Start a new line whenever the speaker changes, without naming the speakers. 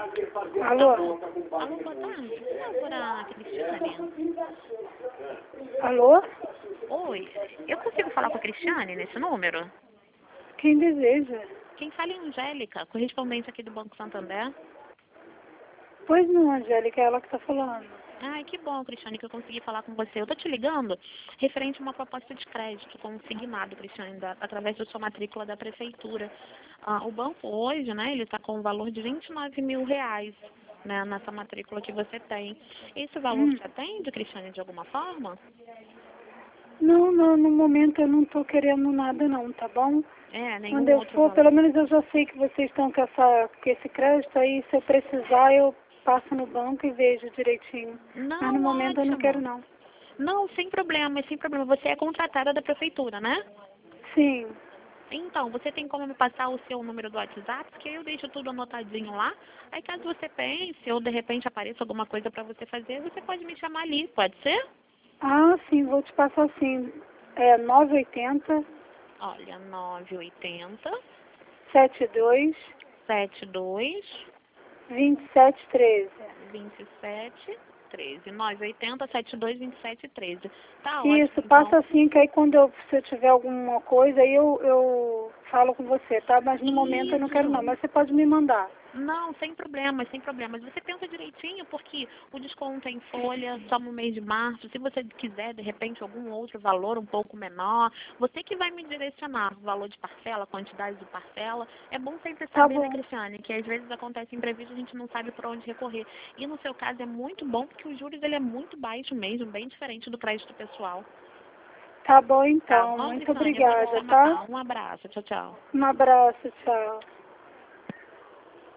Alô?
Alô, boa tarde. Por favor, a Cristiane.
Alô?
Oi, eu consigo falar com a Cristiane nesse número?
Quem deseja?
Quem fala é a Angélica, correspondente aqui do Banco Santander.
Pois não, Angélica, é ela que está falando.
Ai, que bom, Cristiane, que eu consegui falar com você. Eu tô te ligando referente a uma proposta de crédito consignado, Cristiane, através da sua matrícula da prefeitura. O banco hoje, né, ele está com um valor de R$ 29 mil, né, nessa matrícula que você tem. Esse valor te atende, Cristiane, de alguma forma?
Não, no momento eu não estou querendo nada não, tá bom?
Nenhum
Quando eu
outro
for,
valor.
pelo menos eu já sei que vocês estão com esse crédito aí, se eu precisar eu passo no banco e vejo direitinho. Mas no
Não,
momento eu não quero
ótimo.
não.
Não, sem problema, sem problema. Você é contratada da prefeitura, né?
Sim,
Então, você tem como me passar o seu número do WhatsApp, que eu deixo tudo anotadinho lá. Aí caso você pense ou de repente apareça alguma coisa para você fazer, você pode me chamar ali, pode ser?
sim, vou te passar sim. É 980
Olha, 980
72
72
2713.
27 13. 980 72 27 13. Tá ótimo,
Isso,
então.
passa assim, que aí se eu tiver alguma coisa, aí eu falo com você, tá? Mas no momento eu não quero não,
Isso.
mas você pode me mandar.
Não, sem problemas, sem problemas. Você pensa direitinho, porque o desconto é em folha, só no mês de março. Se você quiser, de repente, algum outro valor um pouco menor, você que vai me direcionar o valor de parcela, quantidade de parcela. É bom sempre
Tá
saber, né,
bom,
Cristiane, que às vezes acontece imprevisto, a gente não sabe por onde recorrer. E no seu caso é muito bom, porque o juros ele é muito baixo mesmo, bem diferente do crédito pessoal.
tá bom
Tá
então.
bom,
Muito
Cristiane? Eu vou te
obrigada,
chamar.
tá?
Um abraço. Tchau, tchau.
Um abraço, tchau.